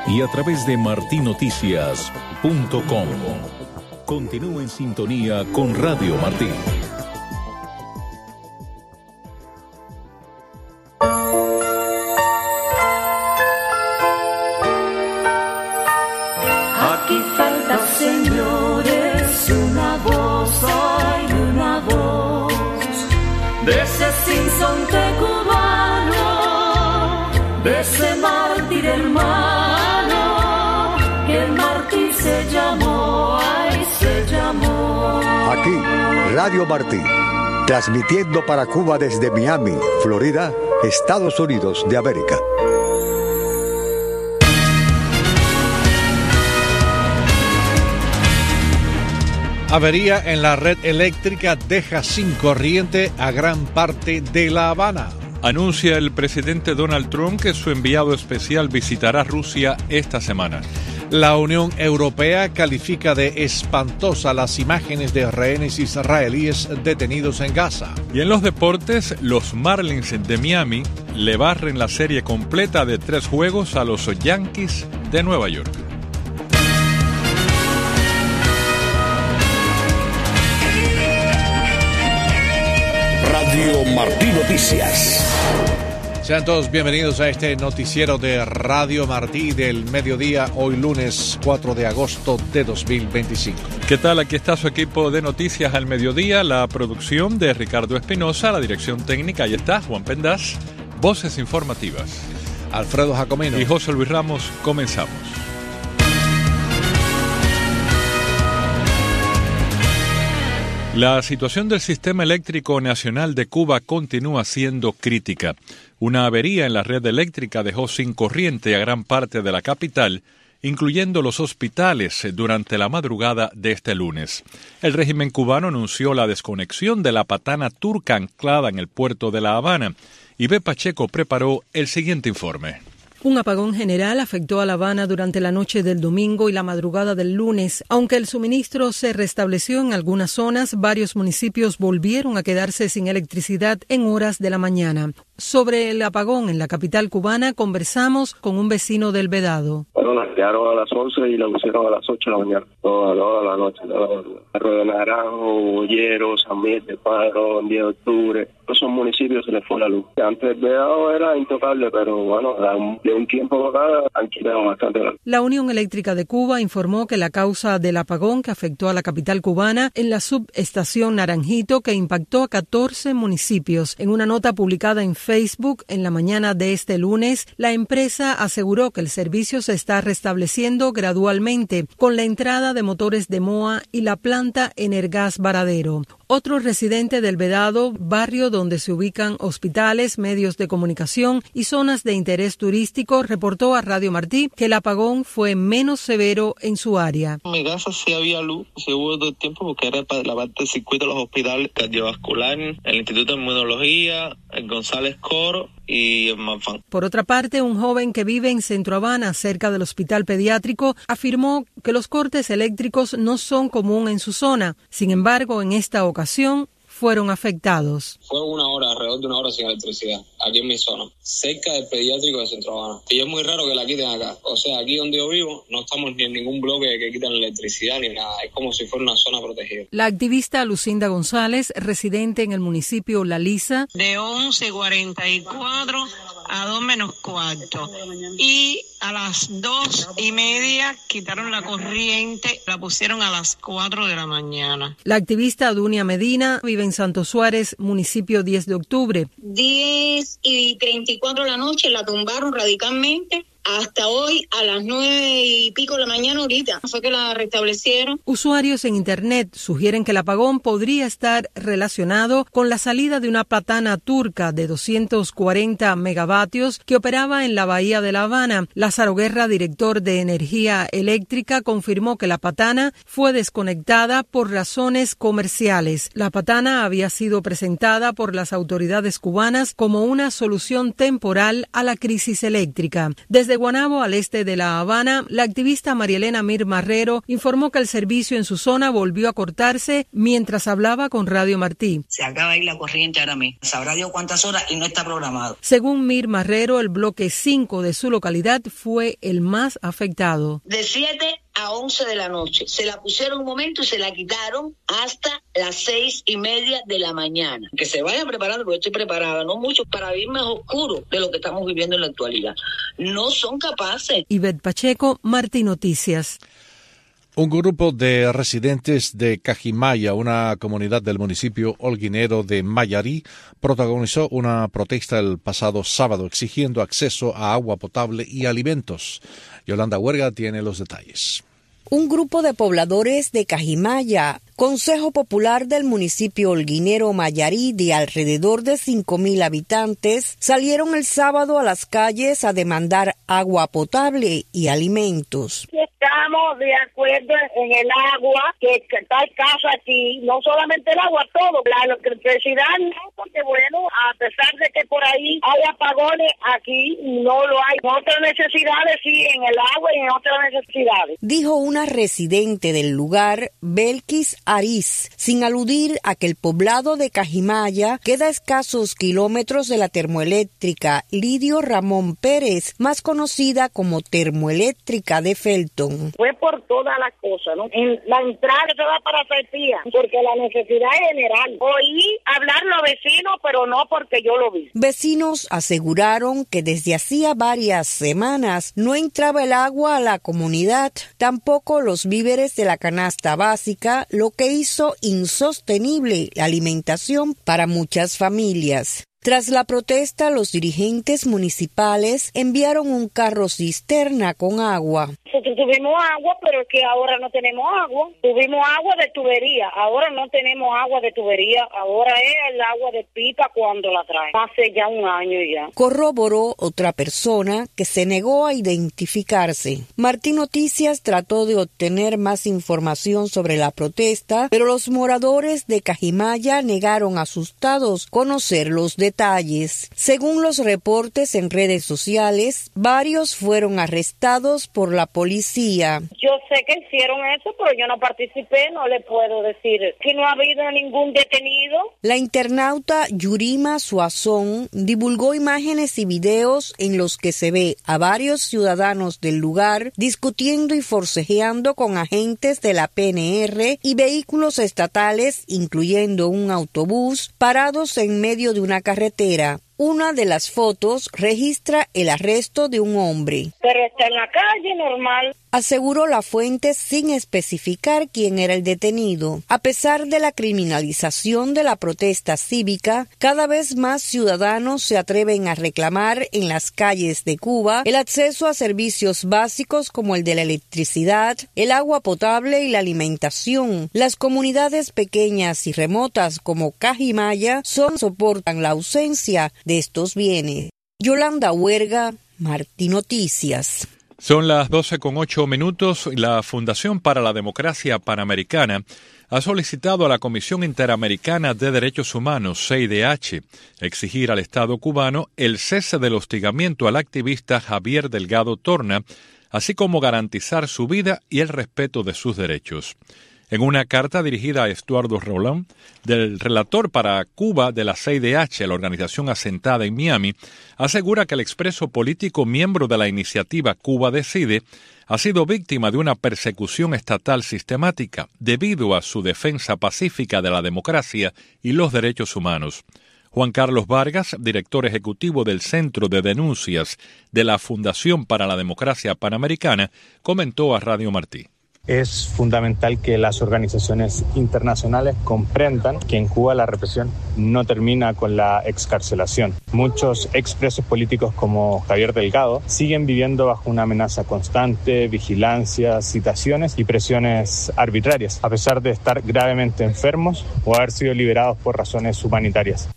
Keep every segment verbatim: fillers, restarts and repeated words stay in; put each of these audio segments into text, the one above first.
y a través de marti noticias punto com. Continúa en sintonía con Radio Martí. Aquí falta, señores, una voz, hay una voz de ese sinsonte cubano, de ese mártir hermano, que el mártir se llamó, ay, se llamó. Aquí, Radio Martí, transmitiendo para Cuba desde Miami, Florida, Estados Unidos de América. Avería en la red eléctrica deja sin corriente a gran parte de La Habana. Anuncia el presidente Donald Trump que su enviado especial visitará Rusia esta semana. La Unión Europea califica de espantosa las imágenes de rehenes israelíes detenidos en Gaza. Y en los deportes, los Marlins de Miami le barren la serie completa de tres juegos a los Yankees de Nueva York. Radio Martí Noticias. Sean todos bienvenidos a este noticiero de Radio Martí del mediodía, hoy lunes cuatro de agosto de dos mil veinticinco. ¿Qué tal? Aquí está su equipo de noticias al mediodía, la producción de Ricardo Espinosa, la dirección técnica, ahí está Juan Pendaz, voces informativas, Alfredo Jacomino y José Luis Ramos. Comenzamos. La situación del sistema eléctrico nacional de Cuba continúa siendo crítica. Una avería en la red eléctrica dejó sin corriente a gran parte de la capital, incluyendo los hospitales, durante la madrugada de este lunes. El régimen cubano anunció la desconexión de la patana turca anclada en el puerto de La Habana. Y B. Pacheco preparó el siguiente informe. Un apagón general afectó a La Habana durante la noche del domingo y la madrugada del lunes. Aunque el suministro se restableció en algunas zonas, varios municipios volvieron a quedarse sin electricidad en horas de la mañana. Sobre el apagón en la capital cubana, conversamos con un vecino del Vedado. Bueno, la quedaron a las once y la pusieron a las ocho de la mañana, toda, toda la noche. Arroyo de Naranjo, Bollero, San Miguel de Paro, diez de octubre, todos esos municipios se les fue la luz. Antes el Vedado era intocable, pero bueno, de un tiempo para acá han quitado bastante la luz. La Unión Eléctrica de Cuba informó que la causa del apagón que afectó a la capital cubana en la subestación Naranjito, que impactó a catorce municipios. En una nota publicada en Facebook en la mañana de este lunes, la empresa aseguró que el servicio se está restableciendo gradualmente con la entrada de motores de MOA y la planta Energas Varadero. Otro residente del Vedado, barrio donde se ubican hospitales, medios de comunicación y zonas de interés turístico, reportó a Radio Martí que el apagón fue menos severo en su área. En mi casa sí había luz, sí hubo todo el tiempo porque era para la parte del circuito de los hospitales cardiovascular, el Instituto de Inmunología, el González Coro y el Manfán. Por otra parte, un joven que vive en Centro Habana, cerca del hospital pediátrico, afirmó que los cortes eléctricos no son común en su zona. Sin embargo, en esta ocasión fueron afectados. Fue una hora, alrededor de una hora sin electricidad, aquí en mi zona, cerca del pediátrico de Centro Habana. Y es muy raro que la quiten acá. O sea, aquí donde yo vivo no estamos ni en ningún bloque que quitan electricidad ni nada. Es como si fuera una zona protegida. La activista Lucinda González, residente en el municipio La Lisa, de once cuarenta y cuatro a dos menos cuarto. Y a las dos y media quitaron la corriente, la pusieron a las cuatro de la mañana. La activista Dunia Medina vive en Santo Suárez, municipio diez de octubre. diez y treinta y cuatro de la noche la tumbaron radicalmente. Hasta hoy, a las nueve y pico de la mañana, ahorita, fue que la restablecieron. Usuarios en Internet sugieren que el apagón podría estar relacionado con la salida de una patana turca de doscientos cuarenta megavatios que operaba en la bahía de La Habana. Lázaro Guerra, director de Energía Eléctrica, confirmó que la patana fue desconectada por razones comerciales. La patana había sido presentada por las autoridades cubanas como una solución temporal a la crisis eléctrica. Desde Desde Guanabo, al este de La Habana, la activista Marielena Mir Marrero informó que el servicio en su zona volvió a cortarse mientras hablaba con Radio Martí. Se acaba ahí la corriente ahora mismo. Sabrá Dios cuántas horas y no está programado. Según Mir Marrero, el bloque cinco de su localidad fue el más afectado. De siete a once de la noche. Se la pusieron un momento y se la quitaron hasta las seis y media de la mañana. Que se vayan preparando, porque estoy preparada, no mucho, para vivir más oscuro de lo que estamos viviendo en la actualidad. No son capaces. Ivette Pacheco, Martí Noticias. Un grupo de residentes de Cajimaya, una comunidad del municipio holguinero de Mayarí, protagonizó una protesta el pasado sábado exigiendo acceso a agua potable y alimentos. Yolanda Huerga tiene los detalles. Un grupo de pobladores de Cajimaya, Consejo Popular del municipio holguinero Mayarí, de alrededor de cinco mil habitantes, salieron el sábado a las calles a demandar agua potable y alimentos. Estamos de acuerdo en el agua, que está escasa aquí, no solamente el agua, todo, la electricidad no, porque bueno, a pesar de que por ahí hay apagones, aquí no lo hay. Otras necesidades sí, en el agua y en otras necesidades. Dijo una residente del lugar, Belkis Ariz, sin aludir a que el poblado de Cajimaya queda a escasos kilómetros de la termoeléctrica Lidio Ramón Pérez, más conocida como Termoeléctrica de Felton. Fue por todas las cosas, ¿no? En la entrada se va para Saitía, porque la necesidad es general. Oí hablar los vecinos, pero no porque yo lo vi. Vecinos aseguraron que desde hacía varias semanas no entraba el agua a la comunidad, tampoco los víveres de la canasta básica, lo que hizo insostenible la alimentación para muchas familias. Tras la protesta, los dirigentes municipales enviaron un carro cisterna con agua. Nosotros tuvimos agua, pero es que ahora no tenemos agua. Tuvimos agua de tubería, ahora no tenemos agua de tubería. Ahora es el agua de pipa cuando la traen. Hace ya un año ya. Corroboró otra persona que se negó a identificarse. Martí Noticias trató de obtener más información sobre la protesta, pero los moradores de Cajimaya negaron asustados conocer los detalles. Según los reportes en redes sociales, varios fueron arrestados por la policía. Yo sé que hicieron eso, pero yo no participé, no le puedo decir que no ha habido ningún detenido. La internauta Yurima Suazón divulgó imágenes y videos en los que se ve a varios ciudadanos del lugar discutiendo y forcejeando con agentes de la P N R y vehículos estatales, incluyendo un autobús, parados en medio de una carretera. Una de las fotos registra el arresto de un hombre. Pero está en la calle normal. Aseguró la fuente sin especificar quién era el detenido. A pesar de la criminalización de la protesta cívica, cada vez más ciudadanos se atreven a reclamar en las calles de Cuba el acceso a servicios básicos como el de la electricidad, el agua potable y la alimentación. Las comunidades pequeñas y remotas como Cajimaya son soportan la ausencia de estos bienes. Yolanda Huerga, Martí Noticias. Son las doce con ocho minutos. La Fundación para la Democracia Panamericana ha solicitado a la Comisión Interamericana de Derechos Humanos, C I D H, exigir al Estado cubano el cese del hostigamiento al activista Javier Delgado Torna, así como garantizar su vida y el respeto de sus derechos. En una carta dirigida a Estuardo Rolón, del relator para Cuba de la C I D H, la organización asentada en Miami, asegura que el expreso político miembro de la iniciativa Cuba Decide ha sido víctima de una persecución estatal sistemática debido a su defensa pacífica de la democracia y los derechos humanos. Juan Carlos Vargas, director ejecutivo del Centro de Denuncias de la Fundación para la Democracia Panamericana, comentó a Radio Martí. Es fundamental que las organizaciones internacionales comprendan que en Cuba la represión no termina con la excarcelación. Muchos expresos políticos como Javier Delgado siguen viviendo bajo una amenaza constante, vigilancia, citaciones y presiones arbitrarias, a pesar de estar gravemente enfermos o haber sido liberados por razones humanitarias.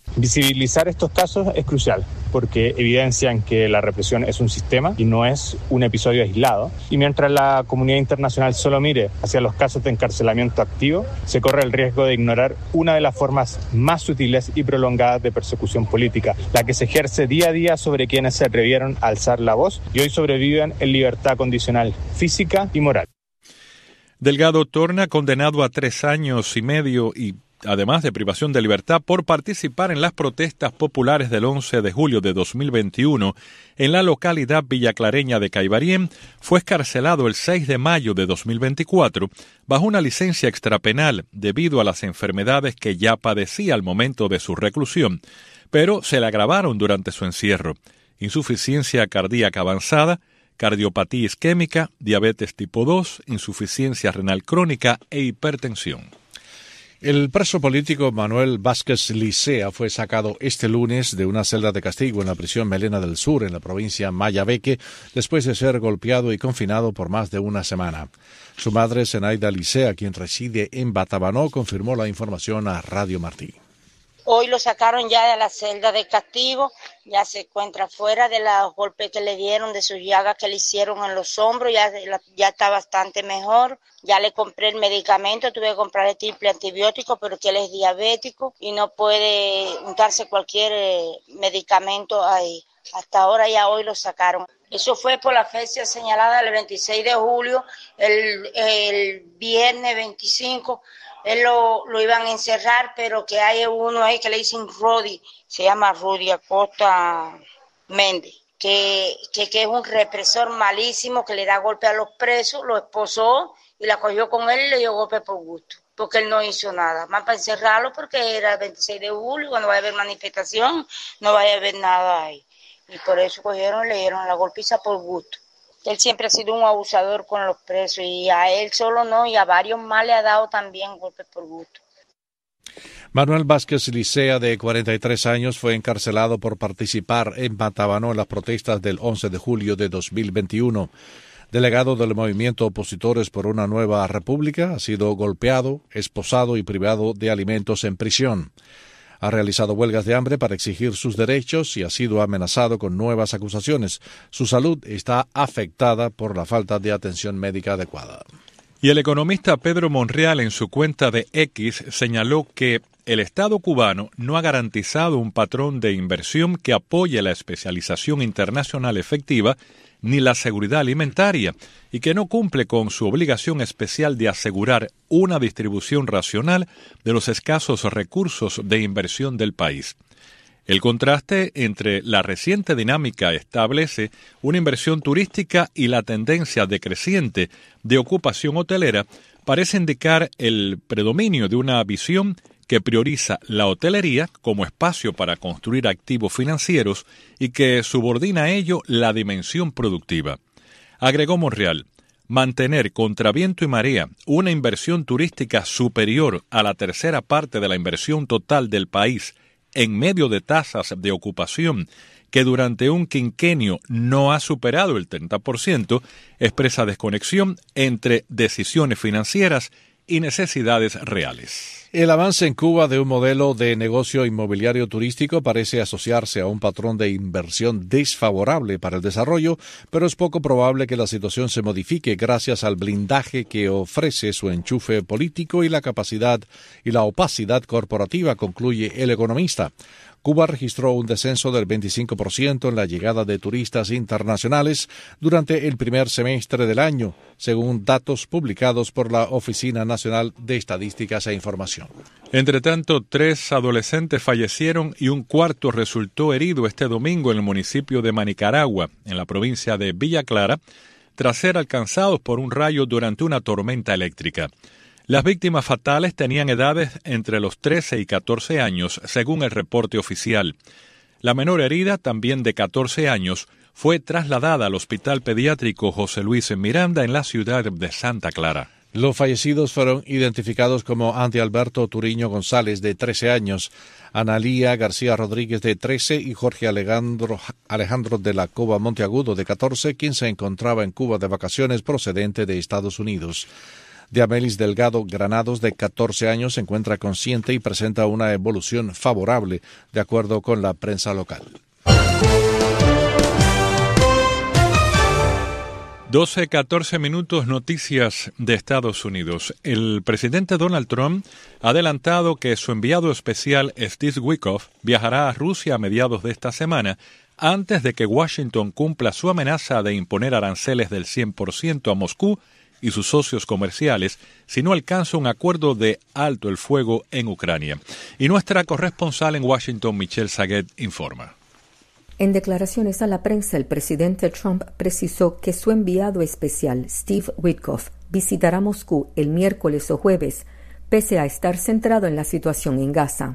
Visibilizar estos casos es crucial porque evidencian que la represión es un sistema y no es un episodio aislado. Y mientras la comunidad internacional solo mire hacia los casos de encarcelamiento activo, se corre el riesgo de ignorar una de las formas más sutiles y prolongadas de persecución política, la que se ejerce día a día sobre quienes se atrevieron a alzar la voz y hoy sobreviven en libertad condicional física y moral. Delgado torna condenado a tres años y medio y además de privación de libertad por participar en las protestas populares del once de julio de dos mil veintiuno en la localidad villaclareña de Caibarien, fue excarcelado el seis de mayo de dos mil veinticuatro bajo una licencia extrapenal debido a las enfermedades que ya padecía al momento de su reclusión, pero se le agravaron durante su encierro: insuficiencia cardíaca avanzada, cardiopatía isquémica, diabetes tipo dos, insuficiencia renal crónica e hipertensión. El preso político Manuel Vázquez Licea fue sacado este lunes de una celda de castigo en la prisión Melena del Sur, en la provincia Mayabeque, después de ser golpeado y confinado por más de una semana. Su madre, Zenaida Licea, quien reside en Batabanó, confirmó la información a Radio Martí. Hoy lo sacaron ya de la celda de castigo, ya se encuentra fuera de los golpes que le dieron, de sus llagas que le hicieron en los hombros, ya, ya está bastante mejor. Ya le compré el medicamento, tuve que comprar el triple antibiótico, pero que él es diabético y no puede untarse cualquier eh, medicamento ahí. Hasta ahora ya hoy lo sacaron. Eso fue por la fecha señalada el veintiséis de julio, el, el viernes veinticinco. Él lo, lo iban a encerrar, pero que hay uno ahí que le dicen Rudy, se llama Rudy Acosta Méndez, que, que, que es un represor malísimo, que le da golpe a los presos, lo esposó y la cogió con él y le dio golpe por gusto, porque él no hizo nada, más para encerrarlo porque era el veintiséis de julio, cuando vaya a haber manifestación, no vaya a haber nada ahí. Y por eso cogieron y le dieron la golpiza por gusto. Él siempre ha sido un abusador con los presos y a él solo no, y a varios más le ha dado también golpes por gusto. Manuel Vázquez Licea, de cuarenta y tres años, fue encarcelado por participar en Batabanó en las protestas del once de julio de dos mil veintiuno. Delegado del movimiento Opositores por una Nueva República, ha sido golpeado, esposado y privado de alimentos en prisión. Ha realizado huelgas de hambre para exigir sus derechos y ha sido amenazado con nuevas acusaciones. Su salud está afectada por la falta de atención médica adecuada. Y el economista Pedro Monreal, en su cuenta de X, señaló que el Estado cubano no ha garantizado un patrón de inversión que apoye la especialización internacional efectiva ni la seguridad alimentaria, y que no cumple con su obligación especial de asegurar una distribución racional de los escasos recursos de inversión del país. El contraste entre la reciente dinámica establece una inversión turística y la tendencia decreciente de ocupación hotelera parece indicar el predominio de una visión que prioriza la hotelería como espacio para construir activos financieros y que subordina a ello la dimensión productiva. Agregó Monreal: mantener contra viento y marea una inversión turística superior a la tercera parte de la inversión total del país en medio de tasas de ocupación que durante un quinquenio no ha superado el treinta por ciento, expresa desconexión entre decisiones financieras y necesidades reales. El avance en Cuba de un modelo de negocio inmobiliario turístico parece asociarse a un patrón de inversión desfavorable para el desarrollo, pero es poco probable que la situación se modifique gracias al blindaje que ofrece su enchufe político y la capacidad y la opacidad corporativa, concluye el economista. Cuba registró un descenso del veinticinco por ciento en la llegada de turistas internacionales durante el primer semestre del año, según datos publicados por la Oficina Nacional de Estadísticas e Información. Entre tanto, tres adolescentes fallecieron y un cuarto resultó herido este domingo en el municipio de Manicaragua, en la provincia de Villa Clara, tras ser alcanzados por un rayo durante una tormenta eléctrica. Las víctimas fatales tenían edades entre los trece y catorce años, según el reporte oficial. La menor herida, también de catorce años, fue trasladada al Hospital Pediátrico José Luis Miranda en la ciudad de Santa Clara. Los fallecidos fueron identificados como Andy Alberto Turiño González, de trece años, Analía García Rodríguez, de trece, y Jorge Alejandro, Alejandro de la Cova Monteagudo, de catorce, quien se encontraba en Cuba de vacaciones procedente de Estados Unidos. Diamelis Delgado Granados, de catorce años, se encuentra consciente y presenta una evolución favorable, de acuerdo con la prensa local. doce catorce minutos, noticias de Estados Unidos. El presidente Donald Trump ha adelantado que su enviado especial Steve Witkoff viajará a Rusia a mediados de esta semana, antes de que Washington cumpla su amenaza de imponer aranceles del cien por ciento a Moscú y sus socios comerciales si no alcanza un acuerdo de alto el fuego en Ucrania. Y nuestra corresponsal en Washington, Michelle Saguet, informa. En declaraciones a la prensa, el presidente Trump precisó que su enviado especial, Steve Witkoff, visitará Moscú el miércoles o jueves, pese a estar centrado en la situación en Gaza.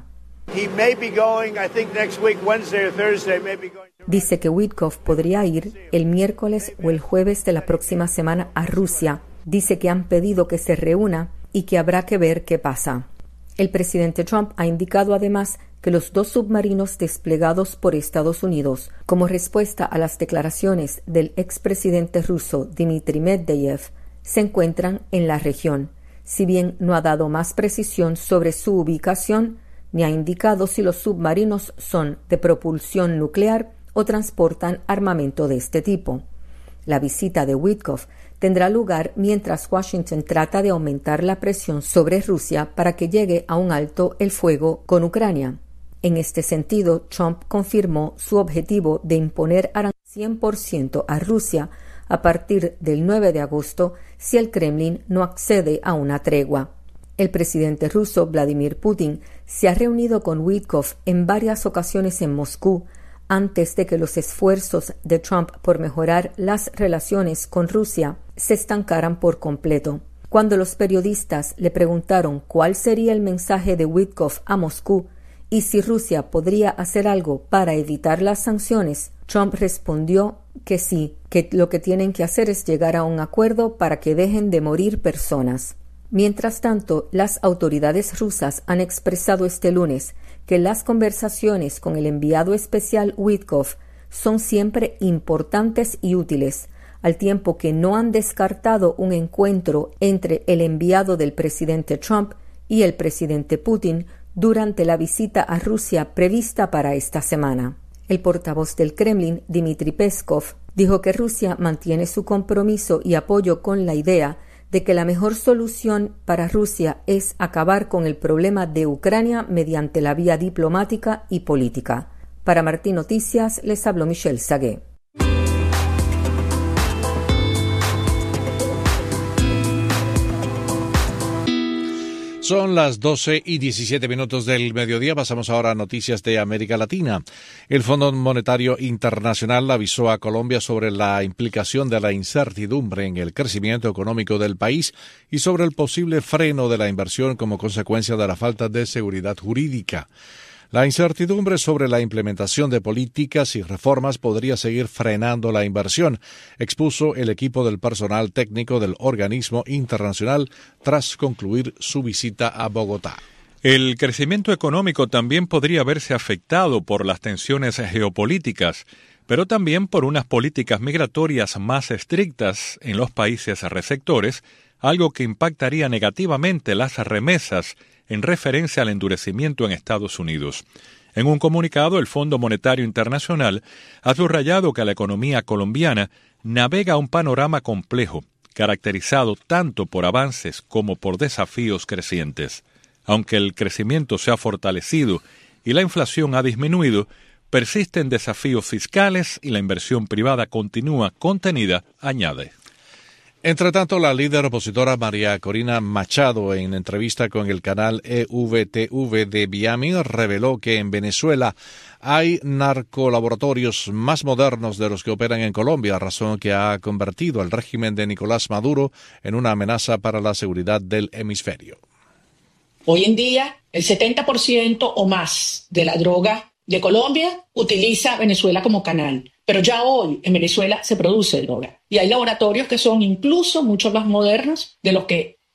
Dice que Witkoff podría ir el miércoles o el jueves de la próxima semana a Rusia. Dice que han pedido que se reúna y que habrá que ver qué pasa. El presidente Trump ha indicado además que los dos submarinos desplegados por Estados Unidos como respuesta a las declaraciones del expresidente ruso Dmitry Medvedev se encuentran en la región, si bien no ha dado más precisión sobre su ubicación ni ha indicado si los submarinos son de propulsión nuclear o transportan armamento de este tipo. La visita de Witkoff tendrá lugar mientras Washington trata de aumentar la presión sobre Rusia para que llegue a un alto el fuego con Ucrania. En este sentido, Trump confirmó su objetivo de imponer aranceles cien por ciento a Rusia a partir del nueve de agosto si el Kremlin no accede a una tregua. El presidente ruso Vladimir Putin se ha reunido con Witkoff en varias ocasiones en Moscú antes de que los esfuerzos de Trump por mejorar las relaciones con Rusia se estancaran por completo. Cuando los periodistas le preguntaron cuál sería el mensaje de Witkoff a Moscú y si Rusia podría hacer algo para evitar las sanciones, Trump respondió que sí, que lo que tienen que hacer es llegar a un acuerdo para que dejen de morir personas. Mientras tanto, las autoridades rusas han expresado este lunes que las conversaciones con el enviado especial Witkoff son siempre importantes y útiles, al tiempo que no han descartado un encuentro entre el enviado del presidente Trump y el presidente Putin durante la visita a Rusia prevista para esta semana. El portavoz del Kremlin, Dmitry Peskov, dijo que Rusia mantiene su compromiso y apoyo con la idea de que la mejor solución para Rusia es acabar con el problema de Ucrania mediante la vía diplomática y política. Para Martín Noticias, les habló Michelle Saguet. Son las doce y diecisiete minutos del mediodía. Pasamos ahora a noticias de América Latina. El Fondo Monetario Internacional avisó a Colombia sobre la implicación de la incertidumbre en el crecimiento económico del país y sobre el posible freno de la inversión como consecuencia de la falta de seguridad jurídica. La incertidumbre sobre la implementación de políticas y reformas podría seguir frenando la inversión, expuso el equipo del personal técnico del organismo internacional tras concluir su visita a Bogotá. El crecimiento económico también podría verse afectado por las tensiones geopolíticas, pero también por unas políticas migratorias más estrictas en los países receptores, algo que impactaría negativamente las remesas en referencia al endurecimiento en Estados Unidos. En un comunicado, el Fondo Monetario Internacional ha subrayado que la economía colombiana navega un panorama complejo, caracterizado tanto por avances como por desafíos crecientes. Aunque el crecimiento se ha fortalecido y la inflación ha disminuido, persisten desafíos fiscales y la inversión privada continúa contenida, añade. Entre tanto, la líder opositora María Corina Machado, en entrevista con el canal E V T V de Miami, reveló que en Venezuela hay narcolaboratorios más modernos de los que operan en Colombia, razón que ha convertido al régimen de Nicolás Maduro en una amenaza para la seguridad del hemisferio. Hoy en día, el setenta por ciento o más de la droga de Colombia utiliza Venezuela como canal. Pero ya hoy en Venezuela se produce droga. Y hay laboratorios que son incluso mucho más modernos de los que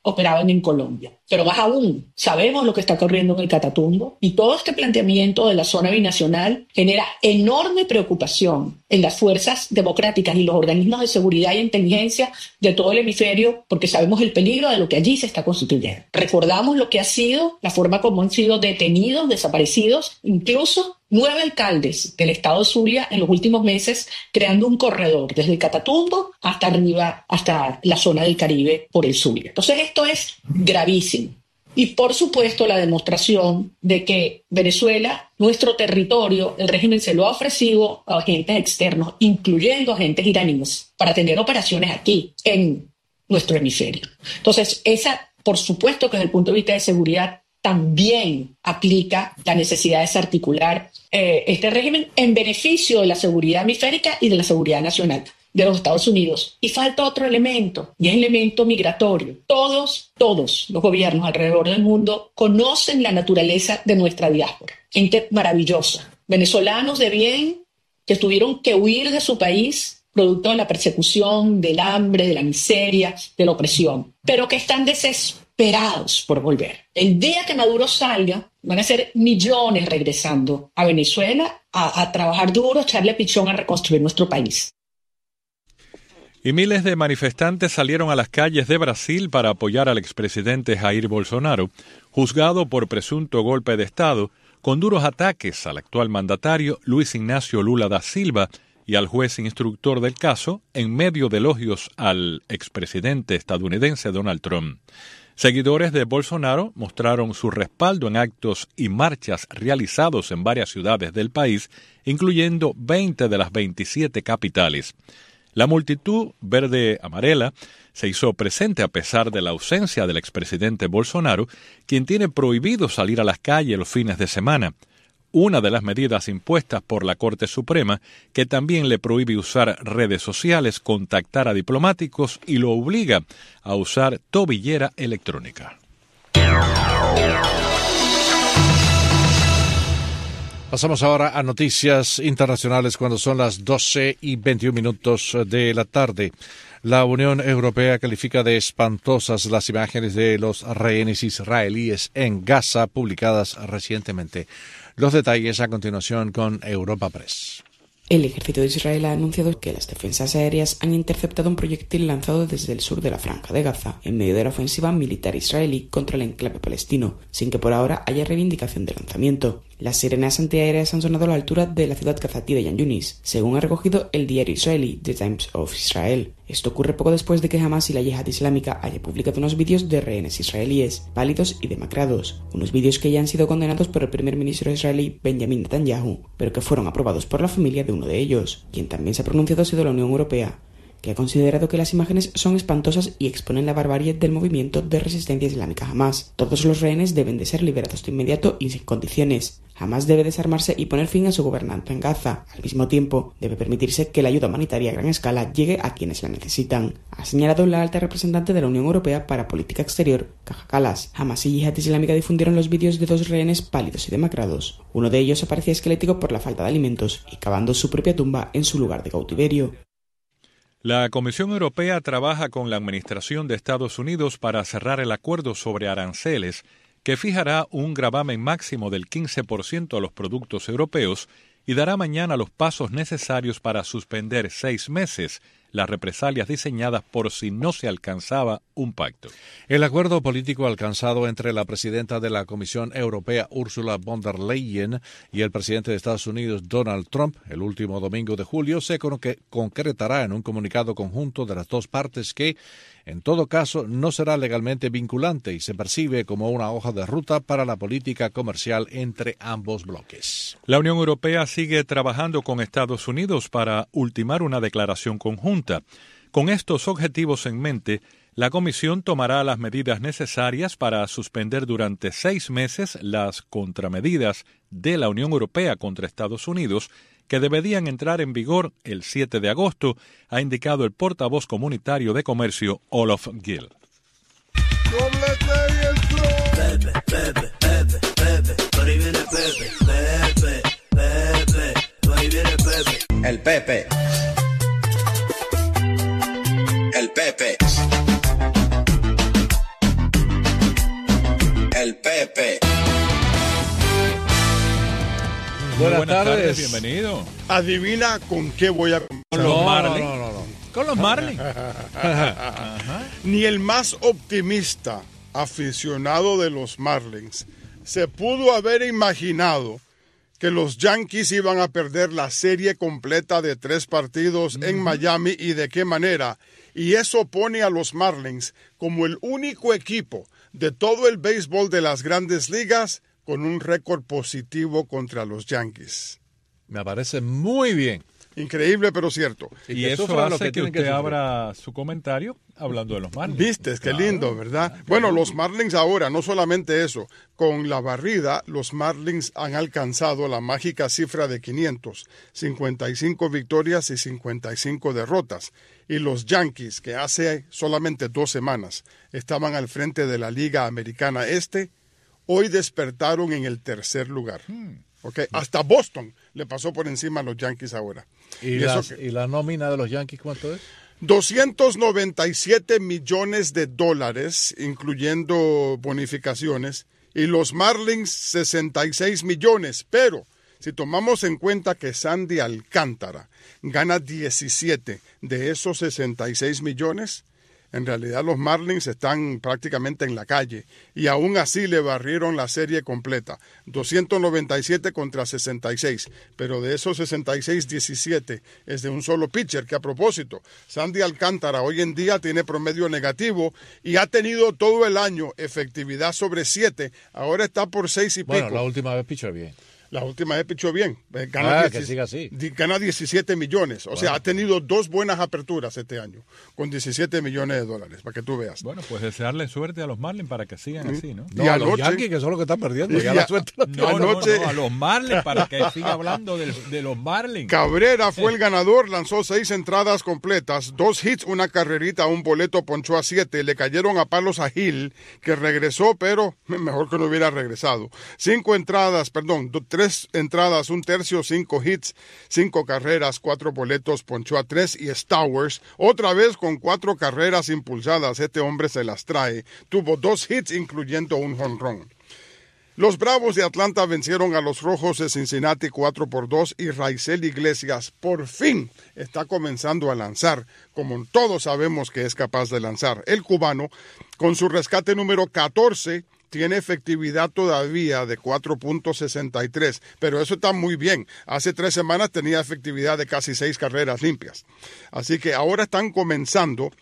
operaban en Colombia. Pero más aún, sabemos lo que está ocurriendo en el Catatumbo y todo este planteamiento de la zona binacional genera enorme preocupación en las fuerzas democráticas y los organismos de seguridad y inteligencia de todo el hemisferio, porque sabemos el peligro de lo que allí se está constituyendo. Recordamos lo que ha sido, la forma como han sido detenidos, desaparecidos, incluso nueve alcaldes del estado Zulia en los últimos meses, creando un corredor desde el Catatumbo hasta arriba, hasta la zona del Caribe por el Zulia. Entonces esto es gravísimo. Y por supuesto la demostración de que Venezuela, nuestro territorio, el régimen se lo ha ofrecido a agentes externos, incluyendo agentes iraníes, para tener operaciones aquí, en nuestro hemisferio. Entonces, esa, por supuesto que desde el punto de vista de seguridad, también aplica la necesidad de desarticular eh, este régimen en beneficio de la seguridad hemisférica y de la seguridad nacional de los Estados Unidos. Y falta otro elemento, y es el elemento migratorio. Todos, todos los gobiernos alrededor del mundo conocen la naturaleza de nuestra diáspora. Gente maravillosa. Venezolanos de bien que tuvieron que huir de su país producto de la persecución, del hambre, de la miseria, de la opresión, pero que están desesperados por volver. El día que Maduro salga, van a ser millones regresando a Venezuela a, a trabajar duro, a echarle pichón a reconstruir nuestro país. Y miles de manifestantes salieron a las calles de Brasil para apoyar al expresidente Jair Bolsonaro, juzgado por presunto golpe de Estado, con duros ataques al actual mandatario Luis Ignacio Lula da Silva y al juez instructor del caso, en medio de elogios al expresidente estadounidense Donald Trump. Seguidores de Bolsonaro mostraron su respaldo en actos y marchas realizados en varias ciudades del país, incluyendo veinte de las veintisiete capitales. La multitud verde-amarela se hizo presente a pesar de la ausencia del expresidente Bolsonaro, quien tiene prohibido salir a las calles los fines de semana, una de las medidas impuestas por la Corte Suprema, que también le prohíbe usar redes sociales, contactar a diplomáticos y lo obliga a usar tobillera electrónica. Pasamos ahora a noticias internacionales cuando son las doce y veintiún minutos de la tarde. La Unión Europea califica de espantosas las imágenes de los rehenes israelíes en Gaza publicadas recientemente. Los detalles a continuación con Europa Press. El ejército de Israel ha anunciado que las defensas aéreas han interceptado un proyectil lanzado desde el sur de la Franja de Gaza, en medio de la ofensiva militar israelí contra el enclave palestino, sin que por ahora haya reivindicación de lanzamiento. Las sirenas antiaéreas han sonado a la altura de la ciudad gazatí de Yan Yunis, según ha recogido el diario israelí The Times of Israel. Esto ocurre poco después de que Hamas y la Yihad Islámica haya publicado unos vídeos de rehenes israelíes, pálidos y demacrados, unos vídeos que ya han sido condenados por el primer ministro israelí Benjamin Netanyahu, pero que fueron aprobados por la familia de uno de ellos. Quien también se ha pronunciado ha sido la Unión Europea, que ha considerado que las imágenes son espantosas y exponen la barbarie del movimiento de resistencia islámica Hamas. Todos los rehenes deben de ser liberados de inmediato y sin condiciones. Hamas debe desarmarse y poner fin a su gobernanza en Gaza. Al mismo tiempo, debe permitirse que la ayuda humanitaria a gran escala llegue a quienes la necesitan, ha señalado la alta representante de la Unión Europea para Política Exterior, Kaja Kallas. Hamas y Yihad Islámica difundieron los vídeos de dos rehenes pálidos y demacrados. Uno de ellos aparecía esquelético por la falta de alimentos y cavando su propia tumba en su lugar de cautiverio. La Comisión Europea trabaja con la Administración de Estados Unidos para cerrar el acuerdo sobre aranceles que fijará un gravamen máximo del quince por ciento a los productos europeos y dará mañana los pasos necesarios para suspender seis meses las represalias diseñadas por si no se alcanzaba un pacto. El acuerdo político alcanzado entre la presidenta de la Comisión Europea, Ursula von der Leyen, y el presidente de Estados Unidos, Donald Trump, el último domingo de julio, se concretará en un comunicado conjunto de las dos partes que, en todo caso, no será legalmente vinculante y se percibe como una hoja de ruta para la política comercial entre ambos bloques. La Unión Europea sigue trabajando con Estados Unidos para ultimar una declaración conjunta. Con estos objetivos en mente, la Comisión tomará las medidas necesarias para suspender durante seis meses las contramedidas de la Unión Europea contra Estados Unidos, que deberían entrar en vigor el siete de agosto, ha indicado el portavoz comunitario de comercio, Olof Gill. El Pepe. El Pepe. tardes. Bienvenido. Adivina con qué voy a... Con los no, Marlins. No, no, no. Con los Marlins. Ni el más optimista aficionado de los Marlins se pudo haber imaginado que los Yankees iban a perder la serie completa de tres partidos mm. en Miami, y de qué manera. Y eso pone a los Marlins como el único equipo de todo el béisbol de las grandes ligas con un récord positivo contra los Yankees. Me parece muy bien. Increíble, pero cierto. Y, y eso hace lo que, que usted que abra su comentario hablando de los Marlins. Viste, qué claro. lindo, ¿verdad? Bueno, los Marlins ahora, no solamente eso, con la barrida, los Marlins han alcanzado la mágica cifra de quinientos, cincuenta y cinco victorias y cincuenta y cinco derrotas. Y los Yankees, que hace solamente dos semanas estaban al frente de la Liga Americana Este, hoy despertaron en el tercer lugar. Hmm. Okay. Hasta Boston le pasó por encima a los Yankees ahora. ¿Y, ¿Y, las, que, ¿Y la nómina de los Yankees cuánto es? doscientos noventa y siete millones de dólares, incluyendo bonificaciones, y los Marlins sesenta y seis millones. Pero si tomamos en cuenta que Sandy Alcántara gana diecisiete de esos sesenta y seis millones, en realidad los Marlins están prácticamente en la calle, y aún así le barrieron la serie completa, doscientos noventa y siete contra sesenta y seis, pero de esos sesenta y seis, diecisiete es de un solo pitcher, que a propósito, Sandy Alcántara hoy en día tiene promedio negativo y ha tenido todo el año efectividad sobre siete, ahora está por seis y bueno, pico. Bueno, la última vez pichó bien. La última vez pichó bien. Gana, ah, diez, que siga así. Gana diecisiete millones. O wow. sea, ha tenido dos buenas aperturas este año, con diecisiete millones de dólares, para que tú veas. Bueno, pues desearle suerte a los Marlins para que sigan ¿Mm? así, ¿no? No, y a anoche, los Yankees, que son los que están perdiendo. Y ya a, la suerte la no, anoche, no, no, a los Marlins, para que siga hablando de, de los Marlins. Cabrera fue el ganador, lanzó seis entradas completas, dos hits, una carrerita, un boleto, ponchó a siete. Le cayeron a palos a Hill, que regresó, pero mejor que no hubiera regresado. Cinco entradas, perdón, tres entradas, un tercio, cinco hits, cinco carreras, cuatro boletos, ponchó a tres. Y Stowers, otra vez con cuatro carreras impulsadas, este hombre se las trae, tuvo dos hits incluyendo un jonrón. Los Bravos de Atlanta vencieron a los Rojos de Cincinnati cuatro por dos, y Raisel Iglesias por fin está comenzando a lanzar, como todos sabemos que es capaz de lanzar. El cubano, con su rescate número catorce, tiene efectividad todavía de cuatro punto sesenta y tres, pero eso está muy bien. Hace tres semanas tenía efectividad de casi seis carreras limpias. Así que ahora están comenzando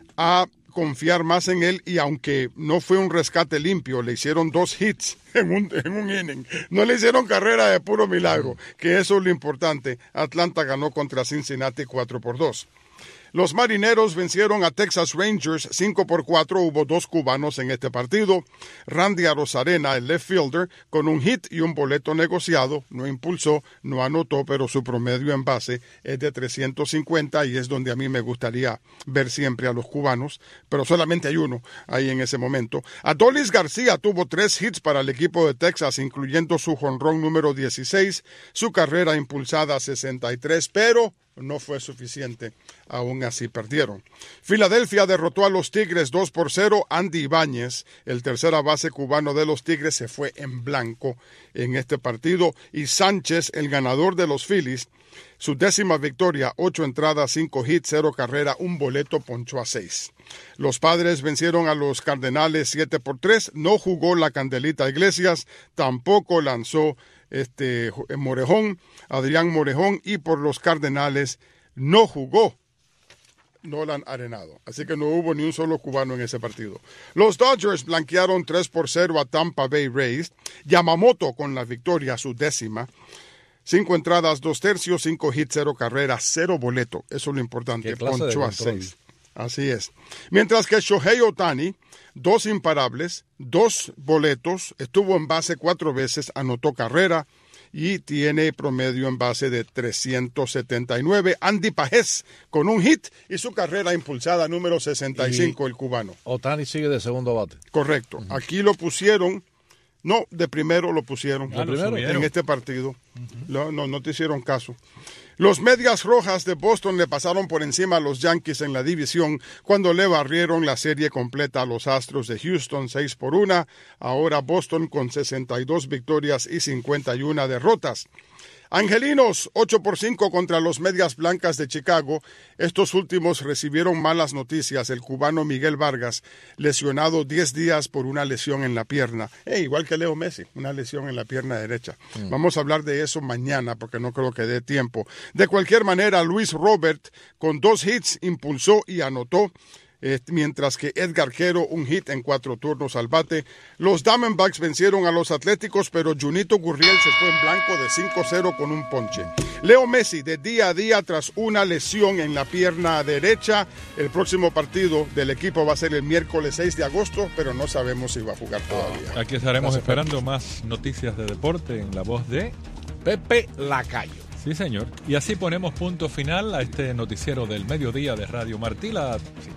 a confiar más en él, y aunque no fue un rescate limpio, le hicieron dos hits en un, en un inning. No le hicieron carrera de puro milagro, que eso es lo importante. Atlanta ganó contra Cincinnati cuatro por dos. Los Marineros vencieron a Texas Rangers cinco por cuatro. Hubo dos cubanos en este partido. Randy Arozarena, el left fielder, con un hit y un boleto negociado. No impulsó, no anotó, pero su promedio en base es de trescientos cincuenta, y es donde a mí me gustaría ver siempre a los cubanos, pero solamente hay uno ahí en ese momento. Adolis García tuvo tres hits para el equipo de Texas, incluyendo su jonrón número dieciséis, su carrera impulsada sesenta y tres, pero no fue suficiente, aún así perdieron. Filadelfia derrotó a los Tigres dos por cero. Andy Ibáñez, el tercera base cubano de los Tigres, se fue en blanco en este partido, y Sánchez, el ganador de los Phillies, su décima victoria, ocho entradas, cinco hits, cero carrera, un boleto, ponchó a seis. Los Padres vencieron a los Cardenales siete por tres, no jugó la Candelita Iglesias, tampoco lanzó este Morejón, Adrián Morejón, y por los Cardenales no jugó Nolan Arenado. Así que no hubo ni un solo cubano en ese partido. Los Dodgers blanquearon tres por cero a Tampa Bay Rays. Yamamoto con la victoria, su décima. Cinco entradas, dos tercios, cinco hits, cero carreras, cero boleto. Eso es lo importante. Ponchó a seis. Así es. Mientras que Shohei Ohtani, dos imparables, dos boletos, estuvo en base cuatro veces, anotó carrera y tiene promedio en base de trescientos setenta y nueve. Andy Pajés con un hit y su carrera impulsada número sesenta y cinco, y el cubano. Ohtani sigue de segundo bate. Correcto. Uh-huh. Aquí lo pusieron, no, de primero lo pusieron ah, ¿De primero? en este partido. Uh-huh. No, no, no te hicieron caso. Los Medias Rojas de Boston le pasaron por encima a los Yankees en la división cuando le barrieron la serie completa a los Astros de Houston seis por uno. Ahora Boston con sesenta y dos victorias y cincuenta y una derrotas. Angelinos, ocho por cinco contra los Medias Blancas de Chicago. Estos últimos recibieron malas noticias. El cubano Miguel Vargas, lesionado diez días por una lesión en la pierna. Eh, igual que Leo Messi, una lesión en la pierna derecha. Mm. Vamos a hablar de eso mañana porque no creo que dé tiempo. De cualquier manera, Luis Robert, con dos hits, impulsó y anotó. Eh, mientras que Edgar Quero, un hit en cuatro turnos al bate. Los Diamondbacks vencieron a los Atléticos, pero Junito Gurriel se fue en blanco de cinco cero con un ponche. Leo Messi de día a día tras una lesión en la pierna derecha. El próximo partido del equipo va a ser el miércoles seis de agosto, pero no sabemos si va a jugar todavía. Aquí estaremos Gracias, esperando más noticias de deporte en la voz de Pepe Lacayo. Sí, señor. Y así ponemos punto final a este noticiero del mediodía de Radio Martí. La